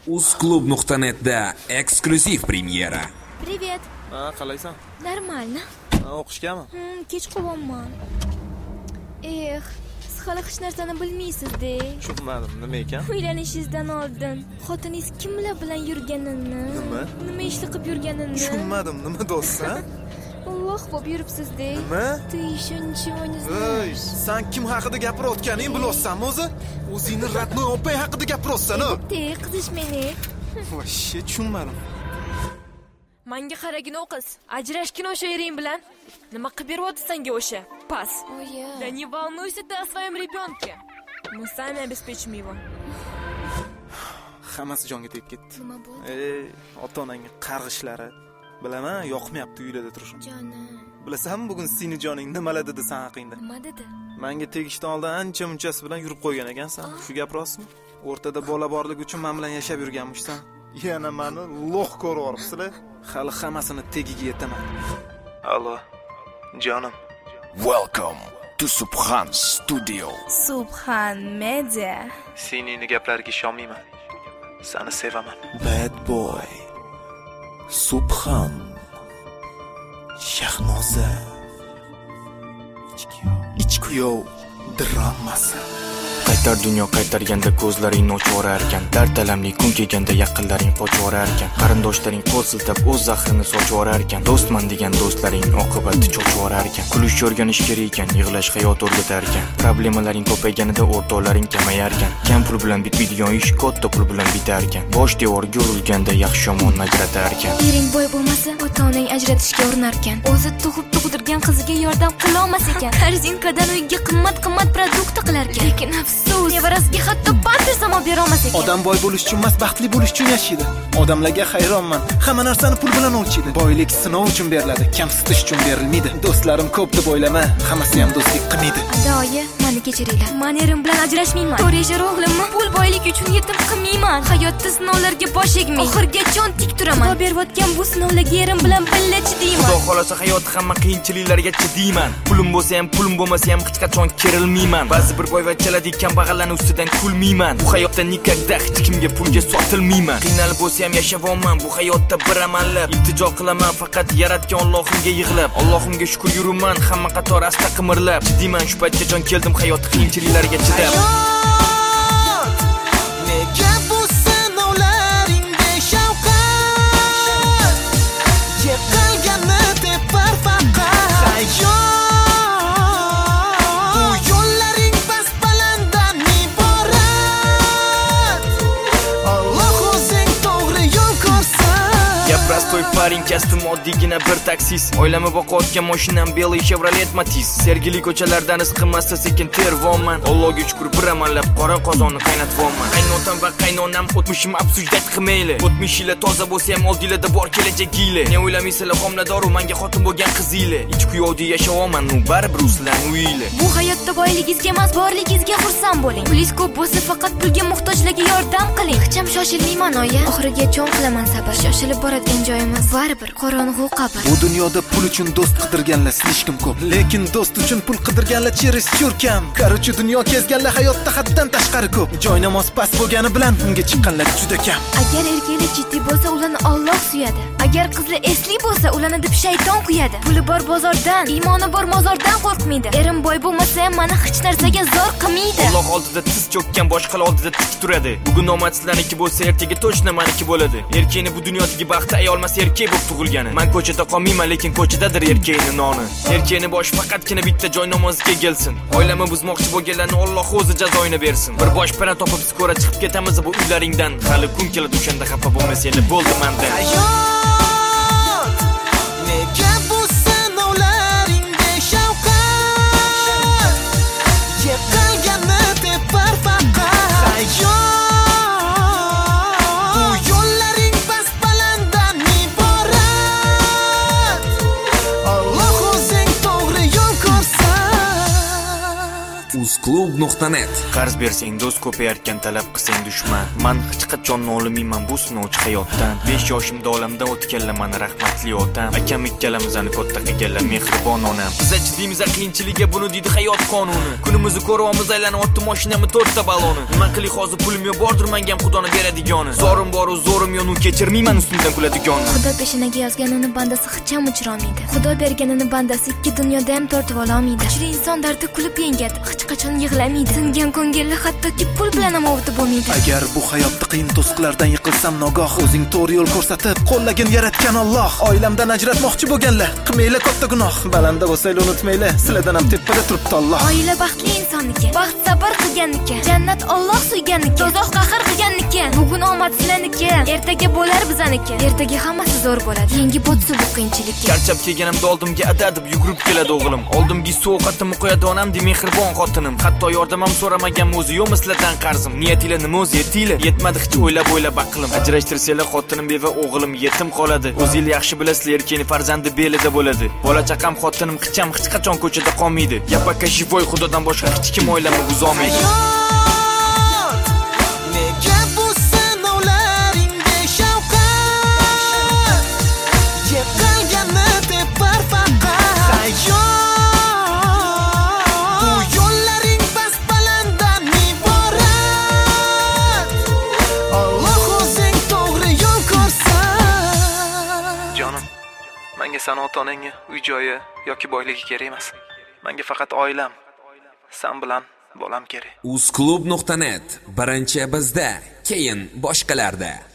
Uzclub.net'da eksklyuziv premyera. Привет. Qalaysan? Нормально. O'qishgami? Kech qolganman. Siz hali hech narsani bilmaysiz-da. Tushunmadim, nima ekan? Uylanishingizdan oldin xotiningiz kimlar bilan yurganini, nima ishli qilib yurganini. Tushunmadim, nima do'stsan? Alloh bo'lib yuribsiz-da. Nima? Ey, sen kim haqida gapirayotganing bilasanmi o'zi? O'zingni Ratnoy opay haqida gapirayotsan-ku. Qizish meni. Vosh, tushunmadim. Menga qaragin o'qiz. Ajrashgin o'sha ering bilan. Nima qilib beryapti senga o'sha? Pas. Да не волнуйся ты о своем ребенке. Мы сами обеспечим его. Hammasi jonga tegib ketdi. Nima bo'ldi? Ota-onangning qarg'ishlari. Bilaman, yoqmayapti uylarda turishim. Jonim. Bilasanmi bugun seni joning nimalar dedi san haqingda? Nima dedi? Menga tegishdan oldin ancha-munchasi bilan yurib qo'ygan ekansan. Shu gap rostmi? O'rtada bola borligi uchun men bilan yashab yurganmishsan. Yana meni lo'q ko'ryapsizlar. Hali hammasini tegiga yetaman. Allo. Jonim. Welcome to Subhan Studio. Subhan Media. Sening gaplariga ishonmayman. Seni sevaman. Bad boy. Subhan. Shahnoza. Ichkuyov dramasi. Qaytar dunyo qaytarganda ko'zlaringni ochaverar ekan. Dard alamli kun kelganda yaqinlaring qochaverar ekan. Qarindoshlaring qo'l siltab o'z zahrini sochaverar ekan. Do'stman degan do'stlaring oqibati cho'chaverar ekan. Kulish o'rganish kerak ekan, yig'lash hayot o'rgatar ekan. Problemalaring ko'payganida o'rtoqlaring kamayar ekan. Kam pul bilan bitmaydigan ish katta pul bilan bitar ekan. Bosh devorga urilganda yaxshi yomonni ajratar ekan. Ering boy bo'lmasa, ota-onang ajratishga urinar ekan. O'zi tug'dirgan qiziga yordam qila olmas ekan. Korzinkadan uyga qimmat produkt qilar ekan. Lekin afsus, nevarasiga hatto pampers ham olib bera olmas ekan. Odam boy bo'lish uchun emas, baxtli bo'lish uchun yashaydi. Odamlarga hayronman. Hamma narsani pul bilan o'lchaydi. Boylik sinov uchun beriladi, kamsitish uchun berilmaydi. Do'stlarim ko'p deb o'ylama, hammasi ham do'stlik qilmaydi. Adoyi, meni kechiringlar. Men erim bilan ajrashmayman. To'rayashar o'g'limni pul boylik uchun yetim qilmayman. Hayotda sinovlarga bosh egmay, oxirigacha tik turaman. Xudo berayotgan bu sinovlarga erim bilan birga chidayman. Xudo xolasa hayot hamma qiyinchiliklarga chidayman. Pulim bo'lsa ham, pulim bo'lmasa ham hech qachon kerilmayman. Ba'zi bir boyvachchalar kambag'allarning ustidan kulmayman. Bu hayotda nikakda hech kimga pulga sotilmayman. Qiynalib bo'lsa ham yashayapman bu hayotda bir amallab. Iltijo qilaman faqat yaratgan Allohimga yig'lab. Allohimga shukr yuraman hamma qator asta qimirlab. Chidayman shu paytgacha keldim hayot qiyinchiliklariga chidab. Nega bu sinovlaringga shavqat? Yiqilganni tepar faqat hayot. Prostoy paring kastim oddiygina bir taksis. Oilama boqayotgan mashinam Beli Chevrolet Matiz. Sergili ko'chalardan is qilmasda sekin tervonman. Allohga shukr bir amallab qora qozonni qaynatyapman. Qaynotam va qaynonam o'tmishim absujdat qilmayli. O'tmishinglar toza bo'lsa ham oldinglarda bor kelajaginglar. Ne o'ylamaysizlar homiladoru menga xotin bo'lgan qizinglar. Ich kuyovda yashayapman, nu baribir ruslan uyinglar. Bu hayotda boyligingizga emas, borligingizga xursand bo'ling. Pulingiz ko'p bo'lsa faqat pulga muhtojlarga yordam qiling. Hech ham shoshilmayman oya. Oxiriga cho'ng qilaman sabr. Shoshilib boradigan joyimiz baribir qorong'u qabr. Bu dunyoda pul uchun do'st qidirganlar silishkim ko'p. Lekin do'st uchun pul qidirganlar cherish kam. Qarochi dunyo kezganlar hayotda haddan tashqari ko'p. Joynamoz past bo'lgani bilan unga chiqqanlar juda kam. Agar erkaklar jiddiy bo'lsa, ularni Alloh suyadi. Agar qizlar esli bo'lsa, ularni deb shayton quyadi. Puli bor bozordan, iymoni bor mozordan qo'rqmaydi. Erim boy bo'lmasa ham meni hech narsaga zor qilmaydi. Alloh oldida tiz cho'kkan boshqalar oldida tik turadi. Bugun omadsizlarniki bo'lsa, ertaga to'shna meniki bo'ladi. Erkakni bu dunyodagi baxti ayolmas erkak bo'lib tug'ilgani. Men ko'chada qolmayman, lekin ko'chadadir erkakning noni. Erkakning boshi faqatgina bitta joy namozga kelsin. Oilani buzmoqchi bo'lganlarni Alloh o'zi jazoini bersin. Bir boshpana topib skora chiqib ketamiz bu uylaringdan. Hali kun keladi o'shanda xafa bo'lmasanglar bo'ldi mendan. Hayot, nega bu sinovlaringga shavqat? Yiqilganni tepar faqat hayot. Uzclub.net'da Uzclub.net. Qarz bersang do'st, ko'payarkan talab qilsang dushman. Men hech qachon nolimayman bu sinovchi hayotdan. 5 yoshimda olamdan o'tganlar meni rahmatli otam. Akam ikkalamizni katta qilganlar mehribon onam. Biz ajdimiz qiyinchiligiga buni deydi hayot qonuni. Kunimizni ko'ryapmiz aylanayapti mashinami 4 ta baloni. Nima qilay hozir pulim yo'q, bordir menga ham Xudoni beradigoni. Zorim bor, zo'rim yo'q, uni kechirmayman ustimdan kuladigan. Xudo peshinaga yozganini bandasi hech ham uchramaydi. Xudo berganini bandasi ikki dunyoda ham tortib olmaydi. Kuchli inson dardi kulib yengadi, hech qachon yig'lamaydi. Singan ko'ngilni hattoki pul bilan ham ovutib bo'lmaydi. Agar bu hayotda qiyin to'siqlardan yiqilsam nogoh, o'zing to'g'ri yo'l ko'rsatib, qo'llagin yaratgan Alloh. Oilamdan ajratmoqchi bo'lganlar, qilmaylar katta gunoh. Balanda bo'lsanglar unutmaylar, sizlardan ham tepada turibdi Alloh. Oila baxtli insonniki, baxt sabr qilganniki, jannat Alloh suyganniki, dozoq qahr qilganniki. Bugun omad sizlarniki, ertaga bo'lar bizaniki. Ertaga hammasi zo'r bo'ladi. Yangi botsi bu qiyinchilikka. Charchab kelganimda oldimga adadib yugurib keladi o'g'lim. Oldimga sovqatimni qo'yadi onam, mehribon xotinim. Hatto yordam ham so'ramagan o'zi yo'q sizlardan qarzim. Niyatinglar nima o'zi yetinglar? Yetmadi hech o'ylab aqlim. Ajrashtirsanglar xotinim beva, o'g'lim yetim qoladi. O'zinglar yaxshi bilasizlar, erkakning farzandi belida bo'ladi. Bola chaqam xotinim hech qachon ko'chada qolmaydi. Yapaka shivoy Xudodan boshqa hech kim oilamni buzolmaydi. Nega bu sinovlaringga shavqat? Yiqilganni tepar faqat hayot. Bu yo'llaring past balanddan iborat. Alloh o'zing to'g'ri yo'l ko'rsat. Jonim, menga san ota-onangga uy joyi yoki boyligi kerak emas. Menga faqat oilam, sen bilan bolam kerak. Uzclub.net. Birinchi bizda, keyin boshqalarda.